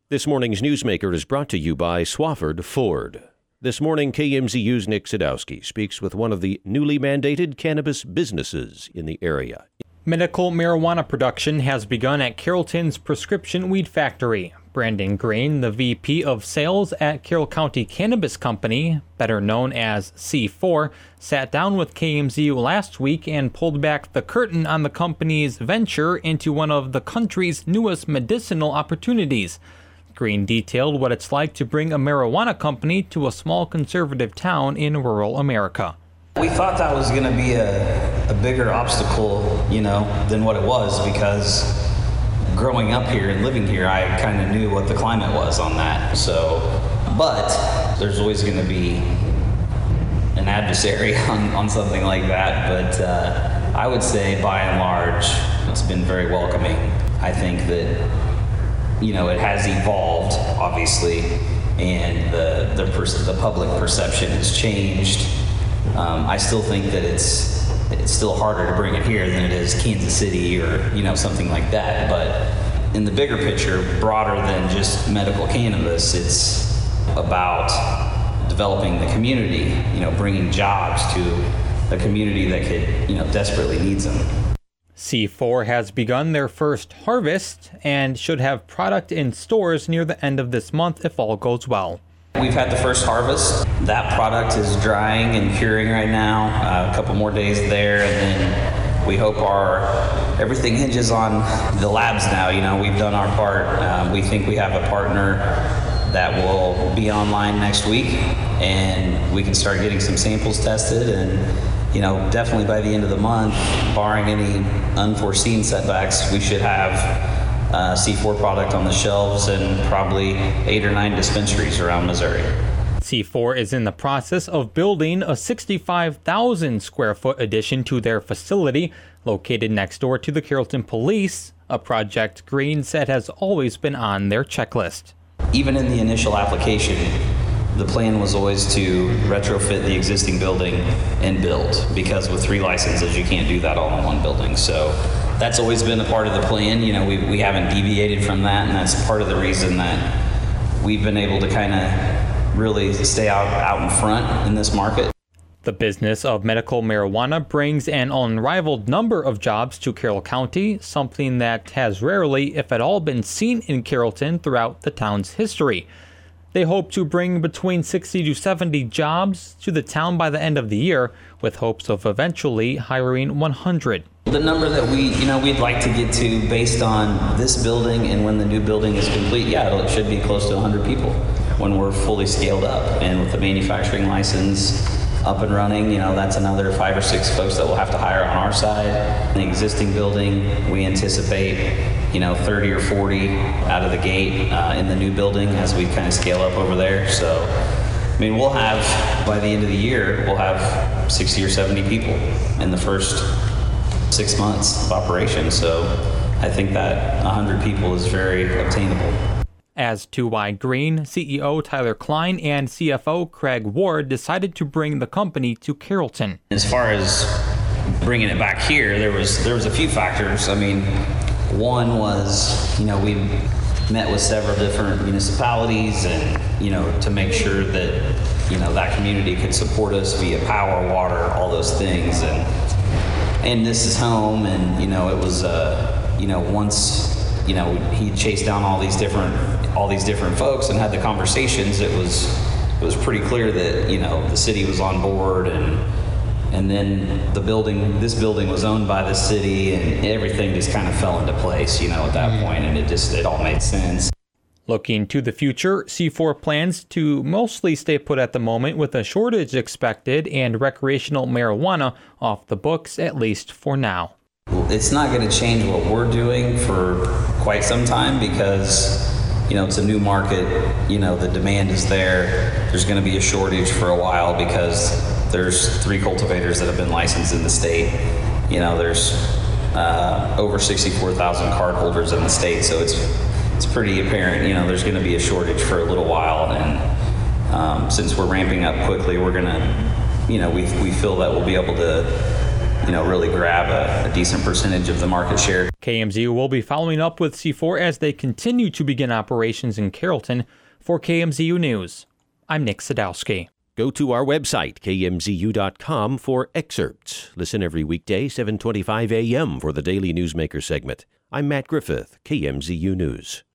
This morning's Newsmaker is brought to you by Swafford Ford. This morning, KMZU's Nick Sadowski speaks with one of the newly mandated cannabis businesses in the area. Medical marijuana production has begun at Carrollton's Prescription Weed Factory. Brandon Green, the VP of Sales at Carroll County Cannabis Company, better known as C4, sat down with KMZU last week and pulled back the curtain on the company's venture into one of the country's newest medicinal opportunities. Green detailed what it's like to bring a marijuana company to a small conservative town in rural America. We thought that was going to be a bigger obstacle, than what it was, because growing up here and living here, I kind of knew what the climate was on that. But there's always going to be an adversary on something like that. But I would say, by and large, it's been very welcoming. I think that it has evolved, obviously, and the public perception has changed. I still think that it's still harder to bring it here than it is Kansas City or something like that. But in the bigger picture, broader than just medical cannabis, it's about developing the community. Bringing jobs to a community that could desperately needs them. C4 has begun their first harvest and should have product in stores near the end of this month if all goes well. We've had the first harvest. That product is drying and curing right now. A couple more days there, and then we hope everything hinges on the labs now. We've done our part. We think we have a partner that will be online next week, and we can start getting some samples tested. And definitely by the end of the month, barring any unforeseen setbacks, we should have C4 product on the shelves in probably 8 or 9 dispensaries around Missouri. C4 is in the process of building a 65,000 square foot addition to their facility located next door to the Carrollton Police, a project Green said has always been on their checklist. Even in the initial application, the plan was always to retrofit the existing building and build, because with 3 licenses, you can't do that all in one building. So that's always been a part of the plan. We haven't deviated from that, and that's part of the reason that we've been able to kind of really stay out in front in this market. The business of medical marijuana brings an unrivaled number of jobs to Carroll County, something that has rarely, if at all, been seen in Carrollton throughout the town's history. They hope to bring between 60 to 70 jobs to the town by the end of the year, with hopes of eventually hiring 100. The number that we'd like to get to based on this building and when the new building is complete, it should be close to 100 people when we're fully scaled up. And with the manufacturing license up and running, that's another 5 or 6 folks that we'll have to hire on our side. The existing building, we anticipate 30 or 40 out of the gate in the new building as we kind of scale up over there. So, we'll have, by the end of the year, we'll have 60 or 70 people in the first 6 months of operation. So I think that 100 people is very obtainable. As to why Green, CEO Tyler Klein, and CFO Craig Ward decided to bring the company to Carrollton. As far as bringing it back here, there was a few factors. One was, we met with several different municipalities and, to make sure that, that community could support us via power, water, all those things. And this is home, and, it was, once, he chased down all these different folks and had the conversations, it was pretty clear that, the city was on board, and then this building was owned by the city, and everything just kind of fell into place, at that point, and it all made sense. Looking to the future, C4 plans to mostly stay put at the moment, with a shortage expected and recreational marijuana off the books, at least for now. It's not going to change what we're doing for quite some time, because it's a new market. The demand is there. There's going to be a shortage for a while because there's 3 cultivators that have been licensed in the state. There's over 64,000 card holders in the state, so it's pretty apparent. There's going to be a shortage for a little while, and since we're ramping up quickly, we're going to, we feel that we'll be able to really grab a decent percentage of the market share. KMZU will be following up with C4 as they continue to begin operations in Carrollton. For KMZU News, I'm Nick Sadowski. Go to our website, kmzu.com, for excerpts. Listen every weekday, 7:25 a.m. for the Daily Newsmaker segment. I'm Matt Griffith, KMZU News.